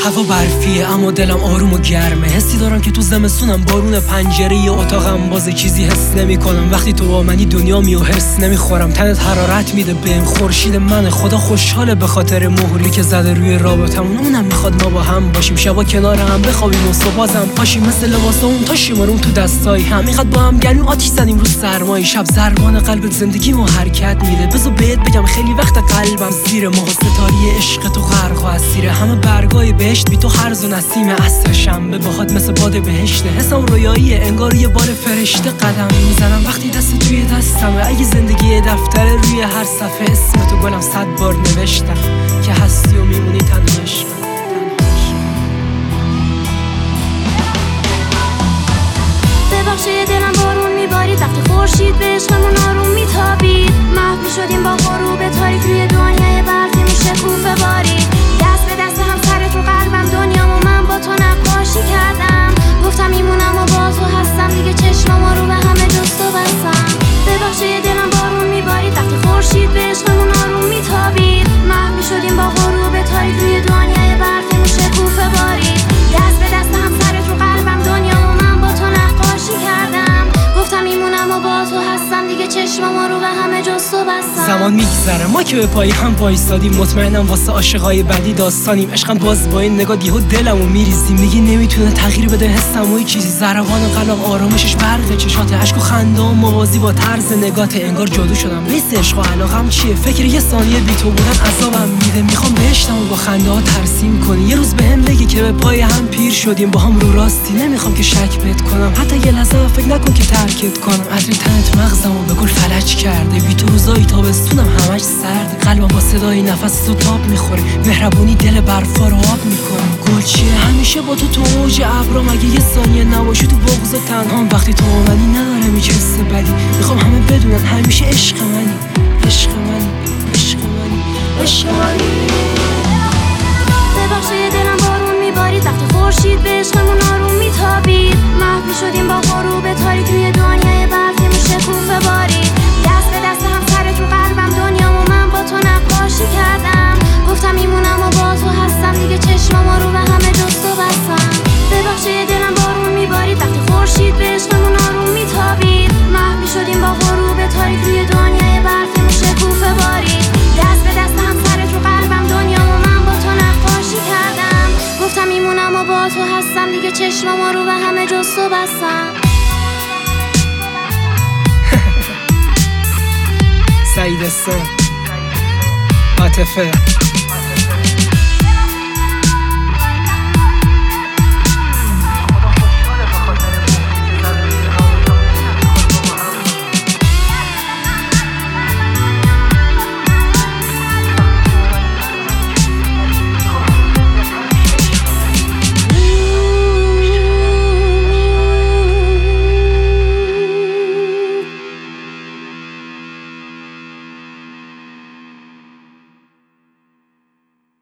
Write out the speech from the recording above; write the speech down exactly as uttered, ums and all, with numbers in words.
هوا برفیه اما دلم آروم و گرمه. حسی دارم که تو زمستونم بارون پنجره ی اتاقم بازه چیزی حس نمی کنم. وقتی تو با منی دنیامی و حس نمیخورم. تنت حرارت میده بهم، خورشید من. خدا خوشحاله به خاطر مهری که زده روی رابطمون. اونم میخواد ما با هم باشیم، شبا کنار هم بخوابیم و صبح بازم پاشیم. مثل لباس اون تا شیمارون تو دستای هم. میخواد با هم گلو آتیش زدیم رو سرمای شب. ضربان قلبت زندگیمو حرکت میده. بذار بهت بگم خیلی وقت قلبم زیر ماه. ستاره عشق تو غرق و اسیره. همه برگای بهشت بی تو هرز و نسیم عصر شنبه. باهات مثل باد بهشته. حسم رویاییه انگار یه بار فرشته قدم میزنم وقتی دست توی دستمه. اگه زندگی دفتر روی هر صفحه اسم تو گلم صد بار نوشتم که هستی و میمونی تنها عشق. ببخشید دلم بارون میبارید وقتی خورشید به عشقمون آروم میتابید. محو میشدیم با غروب تاریک روی دنیای برفی میشکوفه بارید. دست به دست هم سرت رو قلبم دنیامو من با تو نقاشی کردم. گفتم میمونم و با تو هستم دیگه چشمامو رو به همه جز تو بستم. ببخشید دلم بارون میبارید وقتی خورشید به عشقمون آروم میتابید. محو میشدیم با غروب تاریک روی دنیای برفی میشکوفه بارید. دست به دست هم سرت رو قلبم دنیامو من با تو نقاشی کردم. گفتم میمونم و با تو هستم دیگه چشمامو رو به همه جز تو بستم. زمان میگذره ما که به پای هم وایسادیم. مطمئنم واسه عاشقای بعدی داستانیم. عشقم باز با این نگاه یهو دلمو میریزیم. میگی نمیتونه تغییر بده حسم و چیزی. ضربان قلبم آرامشش برق چشات. اشک و خنده و موازی با طرز نگات. انگار جادو شدم. بیس عشق و علاقم چیه؟ فکر یه ثانیه بی تو بودن عذابم میده. میخوام بهشتمو با خنده ها ترسیم کنی. یه روز بهم بگی که به پای هم پیر شدیم با هم رو راستی. نمیخوام که شک بهت کنم حتی یه لحظه فکر نکن که ترکت کنم. عطر تنت مغزمو به گل فلج کرده. بی تو روزای تابستونم همش سرد. قلبم با صدای نفس تو تاب میخوره. مهربونی دل برفا رو آب میکنه. گل چیه همیشه با تو تو اوج ابرام. اگه یه ثانیه نباشی تو بغض و تنهام. وقتی تو اومدی ندارم هیچ حس بدی. میخوام همه بدونن همیشه عشق منی. عشق منی عشق منی عشق منی. ببخشید دلم بارون میبارید وقتی خورشید به عشقمون آروم میتابید. محو میشدیم با غروب تاریک روی دنیای برفی میشکوفه بارید. دست به دست هم سرت رو قلبم دنیامو من با تو نقاشی کردم. گفتم میمونم و با تو هستم دیگه چشمامو رو به همه جز تو بستم. ببخشید دلم بارون میبارید وقتی خورشید به عشقمون آروم میتابید. محو میشدیم با غروب تاریک روی دنیای برفی میشکوفه بارید. دست به دست هم سرت رو قلبم دنیامو من با تو نقاشی کردم. گفتم میمونم و با تو هستم دیگه چشمامو رو به همه جز تو بستم. سعید السام عاطفه